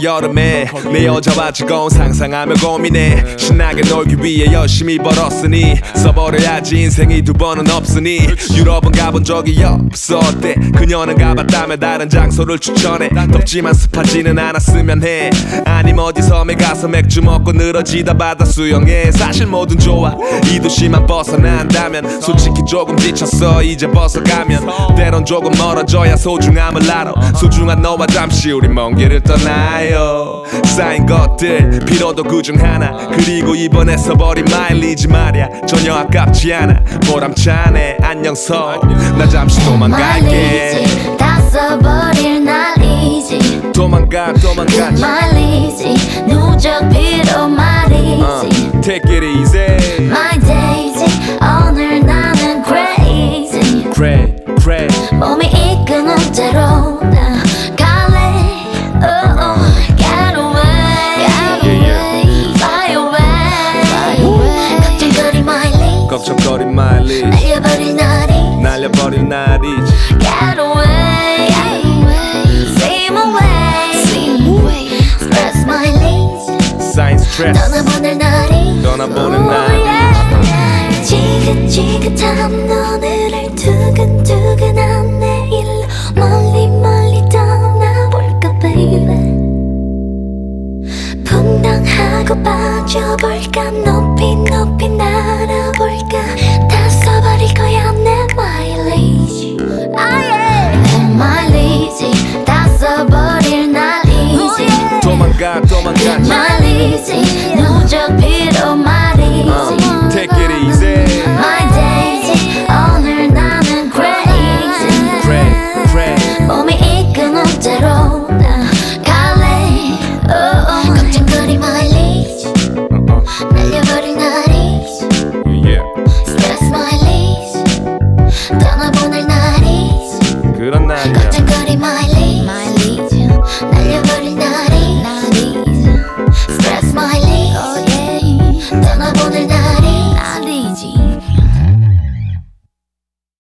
여름에 내 여자와 즐거운 상상하며 고민해. 신나게 놀기 위해 열심히 벌었으니 써버려야지. 인생이 두 번은 없으니. 유럽은 가본 적이 없어. 어때 그녀는 가봤다며 다른 장소를 추천해. 덥지만 습하지는 않았으면 해. 아님 어디 섬에 가서 맥주 먹고 늘어지다 바다 수영해. 사실 뭐든 좋아 이 도시만 벗어난다면. 솔직히 조금 지쳤어 이제 벗어가면. 때론 조금 멀어져야 소중함을 알아. 소중한 너와 잠시 우리 먼 길을 떠나요. 쌓인 것들 필요도 그중 하나. 그리고 이번에 써버린 마일리지 말야 전혀 아깝지 않아. 보람차네 안녕서 나 잠시 도망갈게. 다 써버릴 날이지. 도망가 말이지 누적 필요 말이지. Take it easy My daisy 오늘 나는 crazy. Pray 몸이 이끄는 대로 나 갈래. Get away Fly away 걱정거리 마일리지. 걱정거린 마일리지 날려버릴 날이지. Get away Swim away Stress mileage Sign stress 떠나보낼 날이. 떠나보낼 날이. 지긋지긋한 오늘을 두근두근한 내일로 멀리 떠나볼까 baby. 풍덩하고 빠져볼까 높이 날아.